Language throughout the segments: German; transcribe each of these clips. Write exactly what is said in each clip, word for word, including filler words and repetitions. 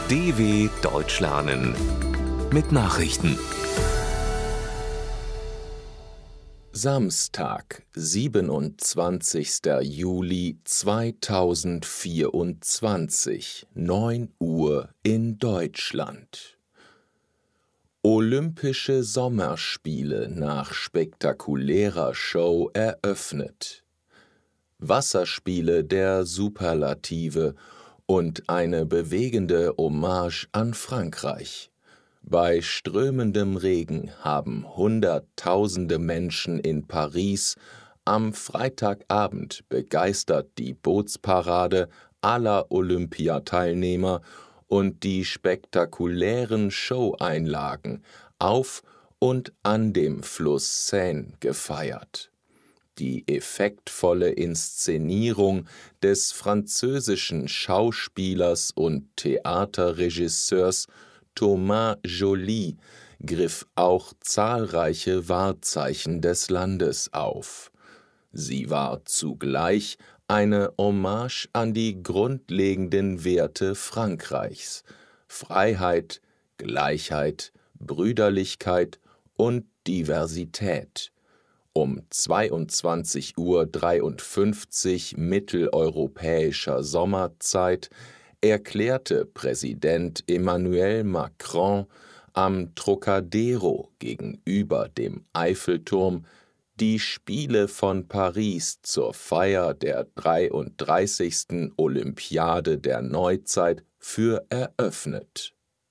D W Deutsch lernen mit Nachrichten. Samstag, siebenundzwanzigster Juli zweitausendvierundzwanzig, neun Uhr in Deutschland. Olympische Sommerspiele nach spektakulärer Show eröffnet. Wasserspiele der Superlative und eine bewegende Hommage an Frankreich. Bei strömendem Regen haben Hunderttausende Menschen in Paris am Freitagabend begeistert die Bootsparade aller Olympiateilnehmer und die spektakulären Showeinlagen auf und an dem Fluss Seine gefeiert. Die effektvolle Inszenierung des französischen Schauspielers und Theaterregisseurs Thomas Joly griff auch zahlreiche Wahrzeichen des Landes auf. Sie war zugleich eine Hommage an die grundlegenden Werte Frankreichs: Freiheit, Gleichheit, Brüderlichkeit und Diversität. Um zweiundzwanzig Uhr dreiundfünfzig mitteleuropäischer Sommerzeit erklärte Präsident Emmanuel Macron am Trocadero gegenüber dem Eiffelturm die Spiele von Paris zur Feier der dreiunddreißigsten Olympiade der Neuzeit für eröffnet.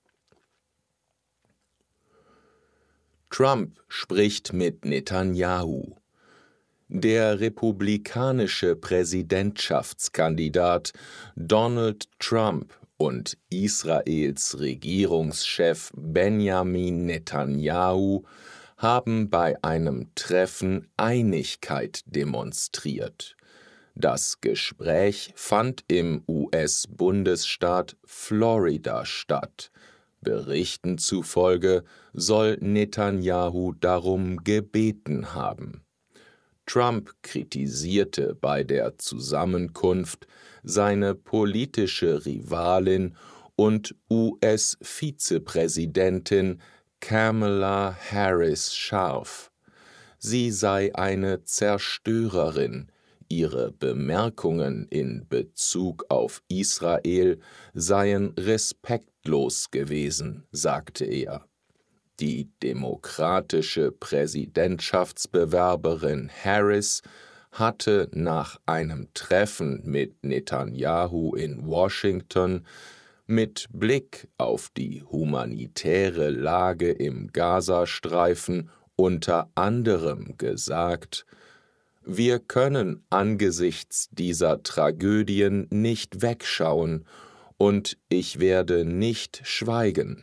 Trump spricht mit Netanyahu. Der republikanische Präsidentschaftskandidat Donald Trump und Israels Regierungschef Benjamin Netanyahu haben bei einem Treffen Einigkeit demonstriert. Das Gespräch fand im U S-Bundesstaat Florida statt. Berichten zufolge soll Netanyahu darum gebeten haben. Trump kritisierte bei der Zusammenkunft seine politische Rivalin und U S-Vizepräsidentin Kamala Harris scharf. Sie sei eine Zerstörerin. Ihre Bemerkungen in Bezug auf Israel seien respektlos gewesen, sagte er. Die demokratische Präsidentschaftsbewerberin Harris hatte nach einem Treffen mit Netanyahu in Washington mit Blick auf die humanitäre Lage im Gazastreifen unter anderem gesagt: Wir können angesichts dieser Tragödien nicht wegschauen und ich werde nicht schweigen.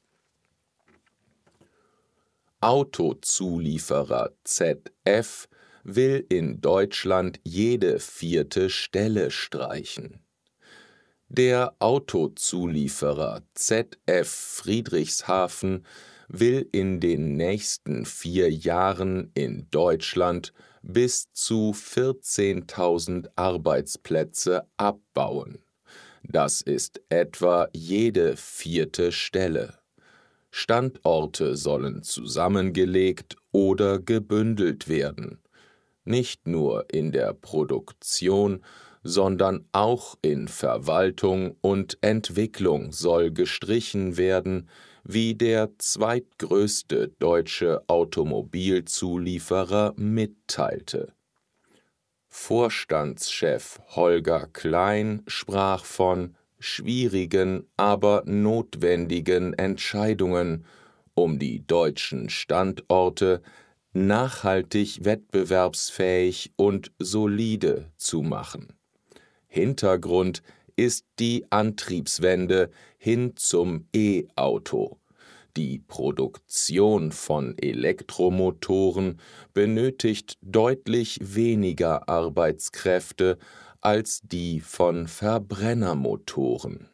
Autozulieferer Z F will in Deutschland jede vierte Stelle streichen. Der Autozulieferer Z F Friedrichshafen will in den nächsten vier Jahren in Deutschland bis zu vierzehntausend Arbeitsplätze abbauen. Das ist etwa jede vierte Stelle. Standorte sollen zusammengelegt oder gebündelt werden. Nicht nur in der Produktion, sondern auch in Verwaltung und Entwicklung soll gestrichen werden, wie der zweitgrößte deutsche Automobilzulieferer mitteilte. Vorstandschef Holger Klein sprach von schwierigen, aber notwendigen Entscheidungen, um die deutschen Standorte nachhaltig wettbewerbsfähig und solide zu machen. Hintergrund ist die Antriebswende hin zum E-Auto. Die Produktion von Elektromotoren benötigt deutlich weniger Arbeitskräfte als die von Verbrennermotoren.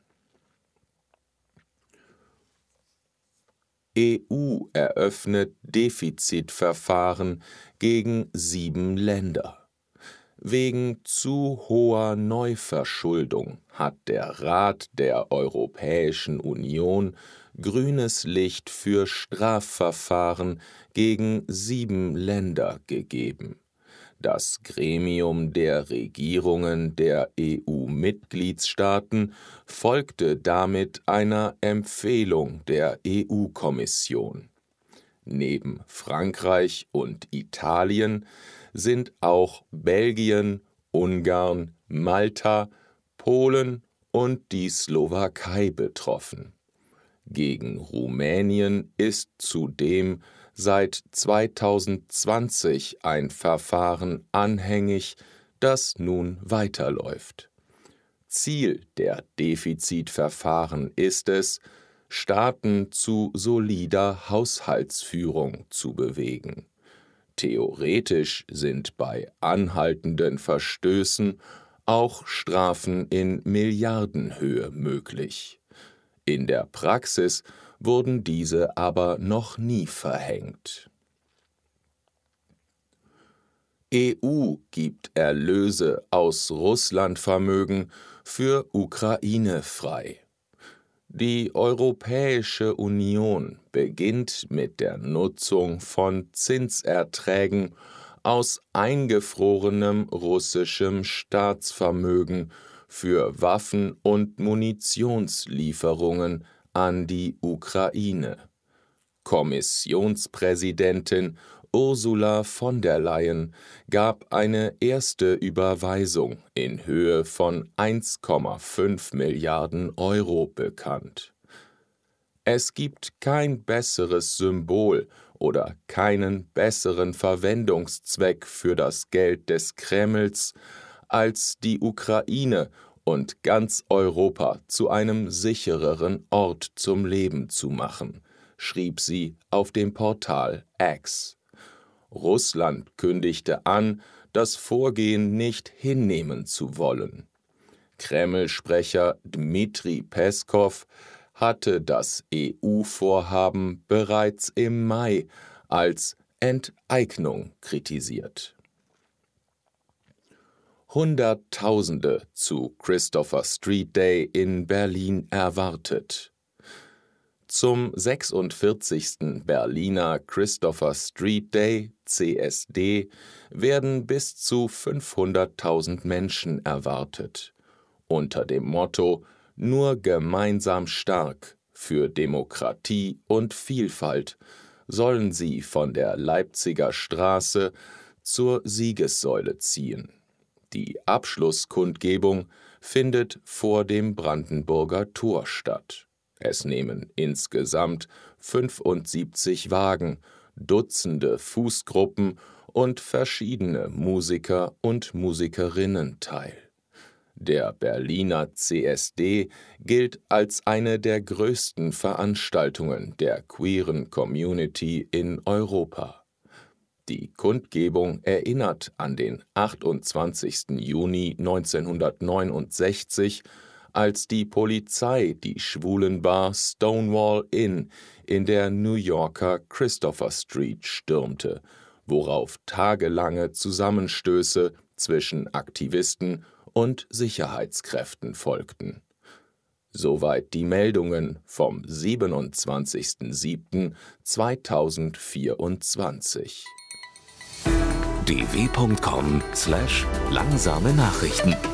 E U eröffnet Defizitverfahren gegen sieben Länder. Wegen zu hoher Neuverschuldung hat der Rat der Europäischen Union grünes Licht für Strafverfahren gegen sieben Länder gegeben. Das Gremium der Regierungen der E U-Mitgliedstaaten folgte damit einer Empfehlung der E U-Kommission. Neben Frankreich und Italien sind auch Belgien, Ungarn, Malta, Polen und die Slowakei betroffen. Gegen Rumänien ist zudem seit zweitausendzwanzig ein Verfahren anhängig, das nun weiterläuft. Ziel der Defizitverfahren ist es, Staaten zu solider Haushaltsführung zu bewegen. Theoretisch sind bei anhaltenden Verstößen auch Strafen in Milliardenhöhe möglich. In der Praxis wurden diese aber noch nie verhängt. E U gibt Erlöse aus Russlandvermögen für Ukraine frei. Die Europäische Union beginnt mit der Nutzung von Zinserträgen aus eingefrorenem russischem Staatsvermögen für Waffen- und Munitionslieferungen an die Ukraine. Kommissionspräsidentin Ursula von der Leyen gab eine erste Überweisung in Höhe von eins Komma fünf Milliarden Euro bekannt. Es gibt kein besseres Symbol oder keinen besseren Verwendungszweck für das Geld des Kremls, als die Ukraine und ganz Europa zu einem sichereren Ort zum Leben zu machen, schrieb sie auf dem Portal X. Russland kündigte an, das Vorgehen nicht hinnehmen zu wollen. Kreml-Sprecher Dmitri Peskow hatte das E U-Vorhaben bereits im Mai als Enteignung kritisiert. Hunderttausende zu Christopher Street Day in Berlin erwartet. Zum sechsundvierzigsten Berliner Christopher Street Day, C S D, werden bis zu fünfhunderttausend Menschen erwartet. Unter dem Motto »Nur gemeinsam stark für Demokratie und Vielfalt« sollen sie von der Leipziger Straße zur Siegessäule ziehen. Die Abschlusskundgebung findet vor dem Brandenburger Tor statt. Es nehmen insgesamt fünfundsiebzig Wagen, Dutzende Fußgruppen und verschiedene Musiker und Musikerinnen teil. Der Berliner C S D gilt als eine der größten Veranstaltungen der queeren Community in Europa. Die Kundgebung erinnert an den achtundzwanzigsten Juni neunzehnhundertneunundsechzig, als die Polizei die Schwulenbar Stonewall Inn in der New Yorker Christopher Street stürmte, worauf tagelange Zusammenstöße zwischen Aktivisten und Sicherheitskräften folgten. Soweit die Meldungen vom siebenundzwanzigsten siebten zweitausendvierundzwanzig. d w punkt com slash langsame Nachrichten